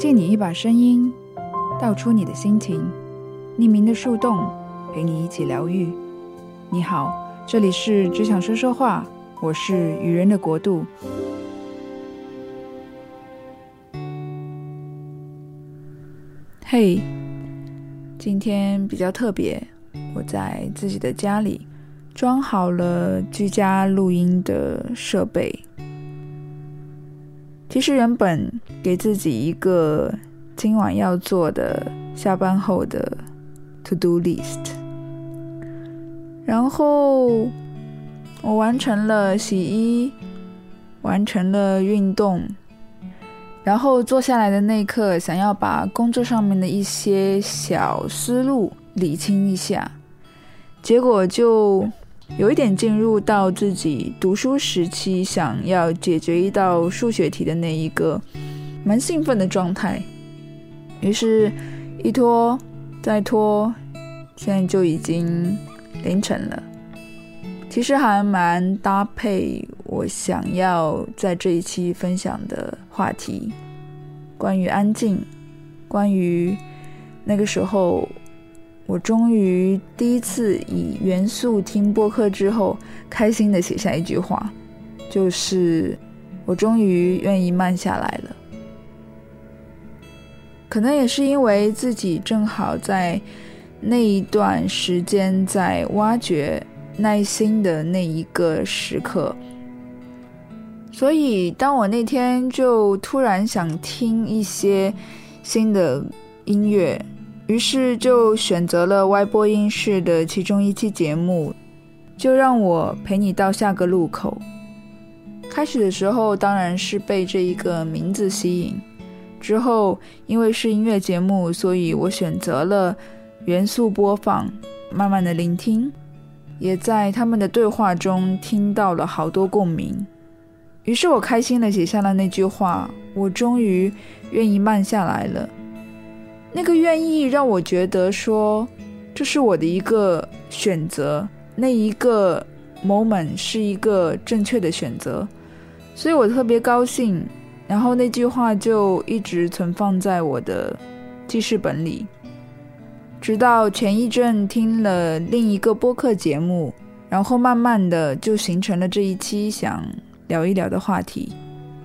借你一把声音，道出你的心情，匿名的树洞，陪你一起疗愈。你好，这里是只想说说话，我是愚人的国度。嘿，今天比较特别，我在自己的家里装好了居家录音的设备。其实原本给自己一个今晚要做的下班后的 to do list， 然后我完成了洗衣，完成了运动，然后坐下来的那一刻，想要把工作上面的一些小思路理清一下，结果就有一点进入到自己读书时期想要解决一道数学题的那一个蛮兴奋的状态，于是一拖再拖，现在就已经凌晨了。其实还蛮搭配我想要在这一期分享的话题，关于安静，关于那个时候我终于第一次以元素听播客之后开心的写下一句话，就是我终于愿意慢下来了。可能也是因为自己正好在那一段时间在挖掘耐心的那一个时刻，所以当我那天就突然想听一些新的音乐，于是就选择了歪播音室的其中一期节目，就让我陪你到下个路口。开始的时候当然是被这一个名字吸引，之后因为是音乐节目，所以我选择了元素播放，慢慢的聆听，也在他们的对话中听到了好多共鸣。于是我开心的写下了那句话，我终于愿意慢下来了。那个愿意让我觉得说这是我的一个选择，那一个 moment 是一个正确的选择，所以我特别高兴，然后那句话就一直存放在我的记事本里，直到前一阵听了另一个播客节目，然后慢慢的就形成了这一期想聊一聊的话题。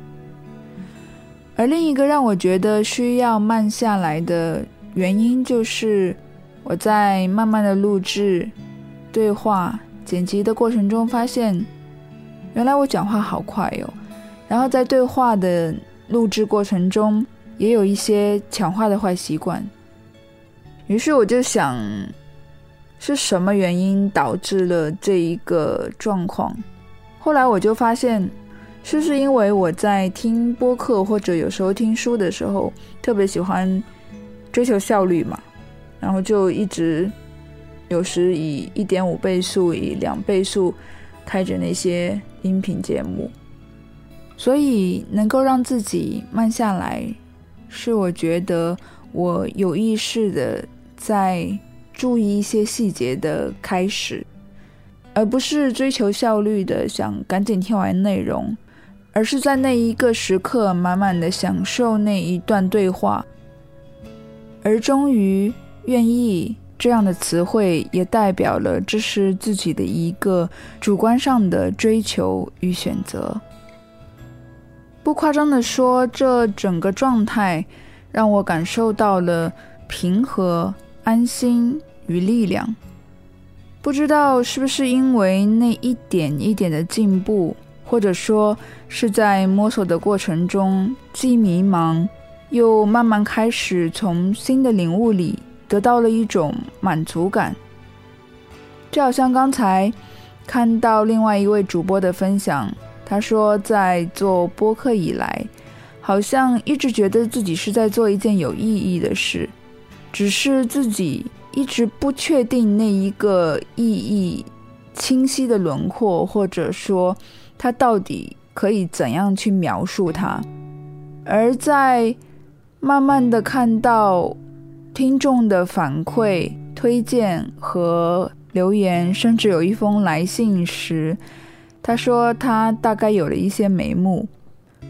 而另一个让我觉得需要慢下来的原因，就是我在慢慢的录制、对话、剪辑的过程中发现，原来我讲话好快哦，然后在对话的录制过程中也有一些抢话的坏习惯。于是我就想，是什么原因导致了这一个状况？后来我就发现，是不是因为我在听播客或者有时候听书的时候特别喜欢追求效率嘛，然后就一直有时以 1.5 倍速以2倍速开着那些音频节目，所以能够让自己慢下来，是我觉得我有意识的在注意一些细节的开始，而不是追求效率的想赶紧听完内容，而是在那一个时刻满满的享受那一段对话。而终于愿意这样的词汇也代表了这是自己的一个主观上的追求与选择。不夸张的说，这整个状态让我感受到了平和、安心与力量。不知道是不是因为那一点一点的进步，或者说是在摸索的过程中既迷茫又慢慢开始从新的领悟里得到了一种满足感。就好像刚才看到另外一位主播的分享，他说在做播客以来，好像一直觉得自己是在做一件有意义的事，只是自己一直不确定那一个意义清晰的轮廓，或者说它到底可以怎样去描述它。而在慢慢的看到听众的反馈、推荐和留言，甚至有一封来信时，他说他大概有了一些眉目。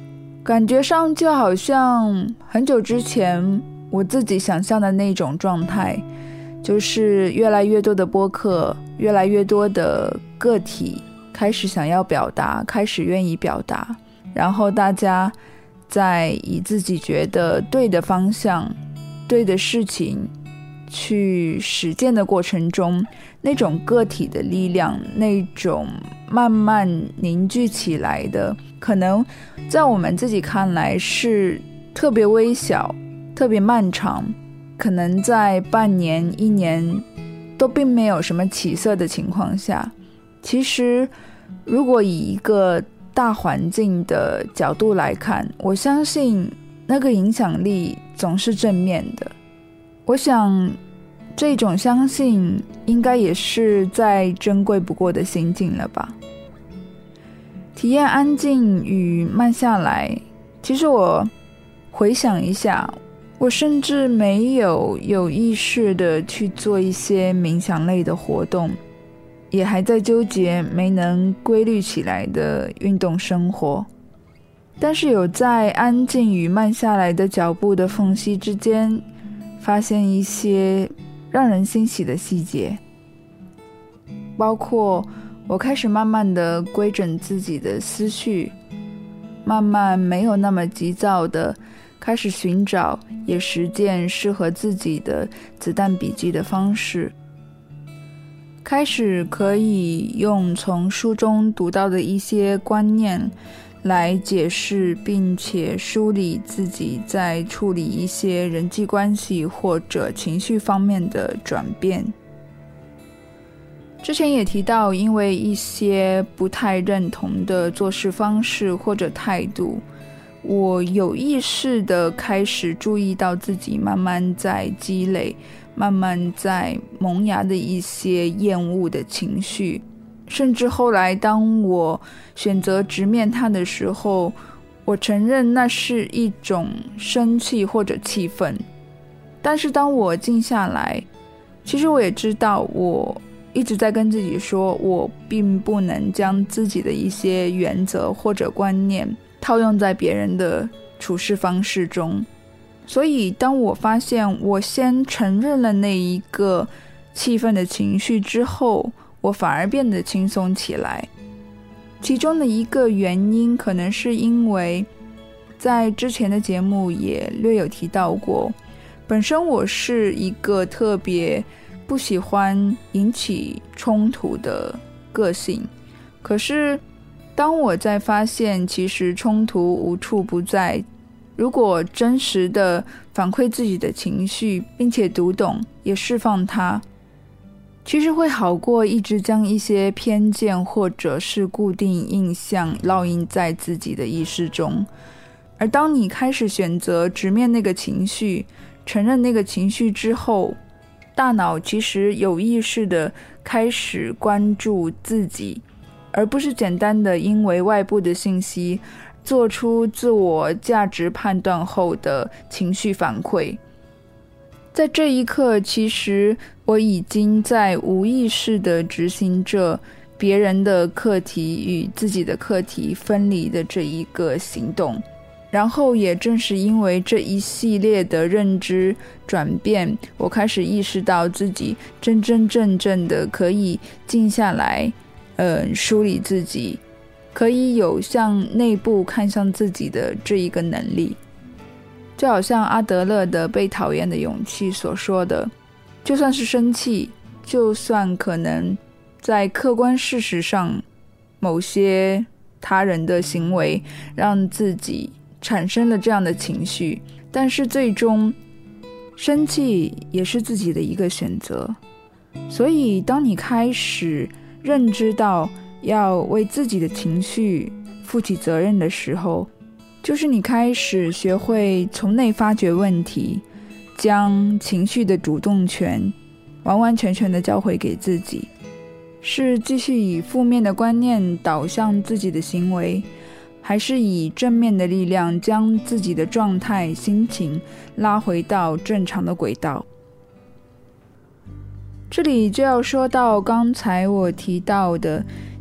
感觉上就好像很久之前我自己想象的那种状态，就是越来越多的播客，越来越多的个体开始想要表达，开始愿意表达，然后大家在以自己觉得对的方向、对的事情去实践的过程中，那种个体的力量，那种慢慢凝聚起来的，可能在我们自己看来是特别微小、特别漫长，可能在半年、1年都并没有什么起色的情况下，其实如果以一个大环境的角度来看，我相信那个影响力总是正面的。我想这种相信应该也是再珍贵不过的心境了吧。体验安静与慢下来，其实我回想一下，我甚至没有意识的去做一些冥想类的活动，也还在纠结没能规律起来的运动生活，但是有在安静与慢下来的脚步的缝隙之间发现一些让人欣喜的细节，包括我开始慢慢的规整自己的思绪，慢慢没有那么急躁的开始寻找也实践适合自己的子弹笔记的方式，开始可以用从书中读到的一些观念来解释并且梳理自己在处理一些人际关系或者情绪方面的转变。之前也提到，因为一些不太认同的做事方式或者态度，我有意识的开始注意到自己慢慢在积累，慢慢在萌芽的一些厌恶的情绪，甚至后来当我选择直面它的时候，我承认那是一种生气或者气愤，但是当我静下来，其实我也知道，我一直在跟自己说，我并不能将自己的一些原则或者观念套用在别人的处事方式中。所以当我发现我先承认了那一个气愤的情绪之后，我反而变得轻松起来。其中的一个原因可能是因为在之前的节目也略有提到过，本身我是一个特别不喜欢引起冲突的个性，可是当我在发现其实冲突无处不在，如果真实的反馈自己的情绪，并且读懂也释放它，其实会好过一直将一些偏见或者是固定印象烙印在自己的意识中。而当你开始选择直面那个情绪，承认那个情绪之后，大脑其实有意识的开始关注自己，而不是简单的因为外部的信息做出自我价值判断后的情绪反馈。在这一刻，其实我已经在无意识地执行着别人的课题与自己的课题分离的这一个行动。然后也正是因为这一系列的认知转变，我开始意识到自己真正的可以静下来，梳理自己，可以有向内部看向自己的这一个能力。就好像阿德勒的《被讨厌的勇气》所说的，就算是生气，就算可能在客观事实上某些他人的行为让自己产生了这样的情绪，但是最终生气也是自己的一个选择。所以当你开始认知到要为自己的情绪负起责任的时候，就是你开始学会从内发掘问题，将情绪的主动权完完全全的交回给自己。是继续以负面的观念导向自己的行为，还是以正面的力量将自己的状态、心情拉回到正常的轨道？这里就要说到刚才我提到的，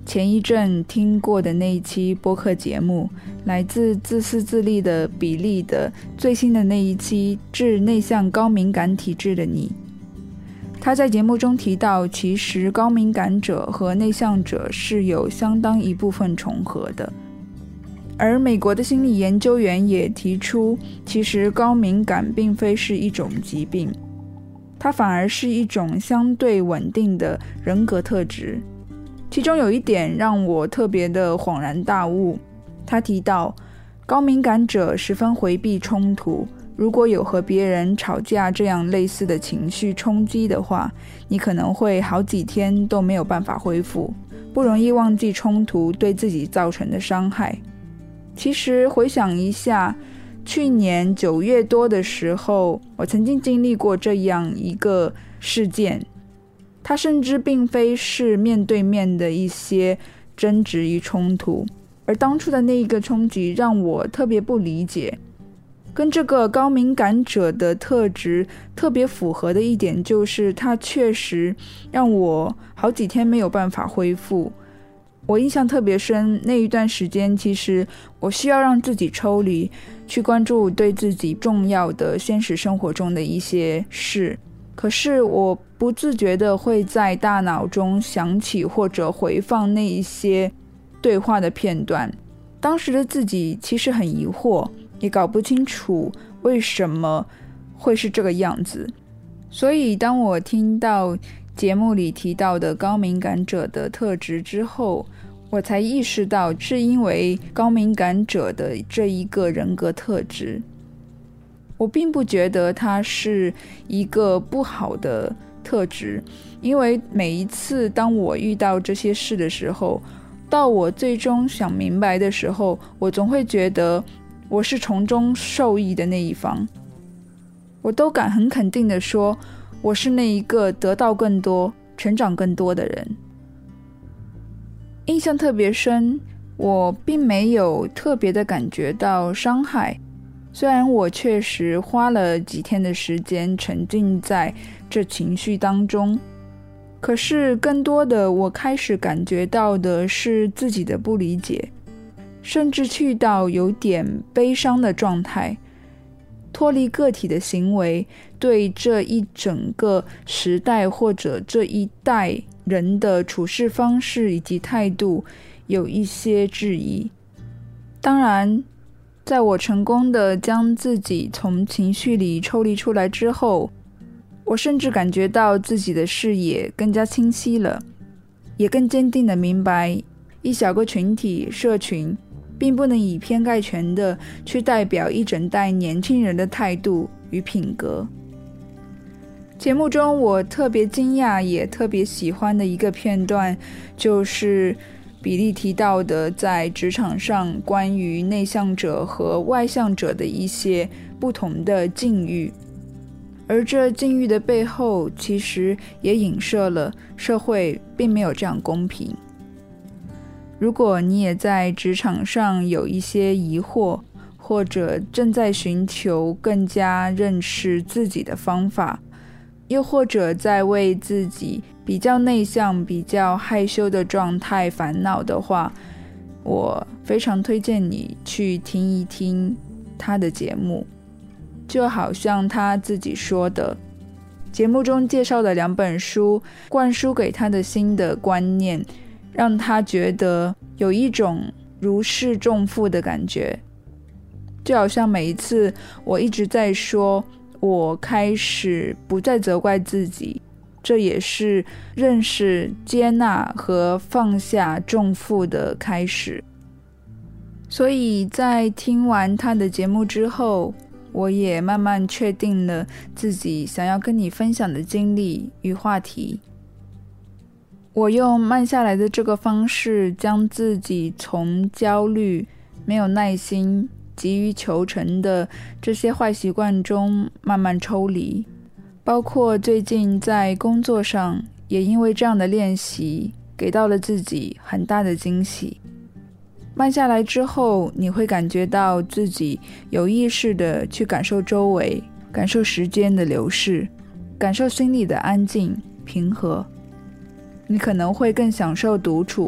前一阵听过的那一期播客节目，来自自私自利的比利的最新的那一期致内向高敏感体质的你。他在节目中提到，其实高敏感者和内向者是有相当一部分重合的。而美国的心理研究员也提出，其实高敏感并非是一种疾病，它反而是一种相对稳定的人格特质。其中有一点让我特别的恍然大悟，他提到高敏感者十分回避冲突，如果有和别人吵架这样类似的情绪冲击的话，你可能会好几天都没有办法恢复，不容易忘记冲突对自己造成的伤害。其实回想一下，去年9月多的时候，我曾经经历过这样一个事件，它甚至并非是面对面的一些争执与冲突，而当初的那一个冲击让我特别不理解。跟这个高敏感者的特质特别符合的一点就是，它确实让我好几天没有办法恢复。我印象特别深，那一段时间其实我需要让自己抽离，去关注对自己重要的现实生活中的一些事，可是我不自觉的会在大脑中想起或者回放那一些对话的片段。当时的自己其实很疑惑，也搞不清楚为什么会是这个样子。所以当我听到节目里提到的高敏感者的特质之后，我才意识到是因为高敏感者的这一个人格特质。我并不觉得它是一个不好的特质，因为每一次当我遇到这些事的时候，到我最终想明白的时候，我总会觉得我是从中受益的那一方。我都敢很肯定地说，我是那一个得到更多、成长更多的人。印象特别深，我并没有特别的感觉到伤害，虽然我确实花了几天的时间沉浸在这情绪当中，可是更多的我开始感觉到的是自己的不理解，甚至去到有点悲伤的状态。脱离个体的行为对这一整个时代或者这一代人的处事方式以及态度有一些质疑。当然，在我成功的将自己从情绪里抽离出来之后，我甚至感觉到自己的视野更加清晰了，也更坚定地明白，一小个群体社群并不能以偏概全的去代表一整代年轻人的态度与品格。节目中我特别惊讶也特别喜欢的一个片段，就是比利提到的在职场上关于内向者和外向者的一些不同的境遇，而这境遇的背后其实也影射了社会并没有这样公平。如果你也在职场上有一些疑惑，或者正在寻求更加认识自己的方法，又或者在为自己比较内向、比较害羞的状态烦恼的话，我非常推荐你去听一听他的节目。就好像他自己说的，节目中介绍的2本书灌输给他的新的观念，让他觉得有一种如释重负的感觉。就好像每一次我一直在说，我开始不再责怪自己，这也是认识、接纳和放下重负的开始。所以在听完他的节目之后，我也慢慢确定了自己想要跟你分享的经历与话题。我用慢下来的这个方式，将自己从焦虑、没有耐心、急于求成的这些坏习惯中慢慢抽离。包括最近在工作上，也因为这样的练习，给到了自己很大的惊喜。慢下来之后，你会感觉到自己有意识的去感受周围，感受时间的流逝，感受心里的安静、平和。你可能会更享受独处，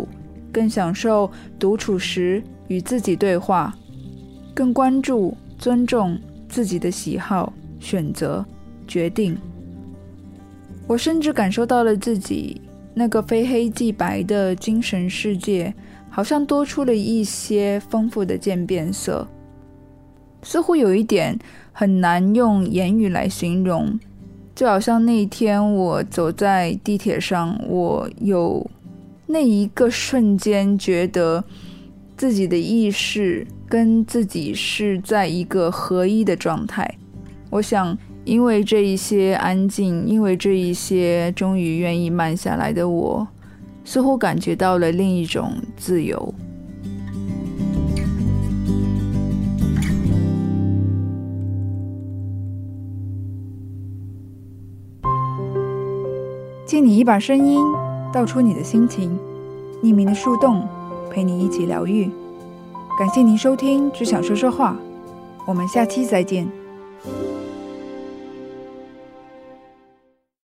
更享受独处时与自己对话，更关注、尊重自己的喜好、选择、决定。我甚至感受到了自己那个非黑即白的精神世界，好像多出了一些丰富的渐变色，似乎有一点很难用言语来形容。就好像那一天我走在地铁上，我有那一个瞬间觉得自己的意识跟自己是在一个合一的状态。我想因为这一些安静，因为这一些终于愿意慢下来的我，似乎感觉到了另一种自由。借你一把声音，道出你的心情，匿名的树洞，陪你一起疗愈。感谢您收听只想说说话，我们下期再见。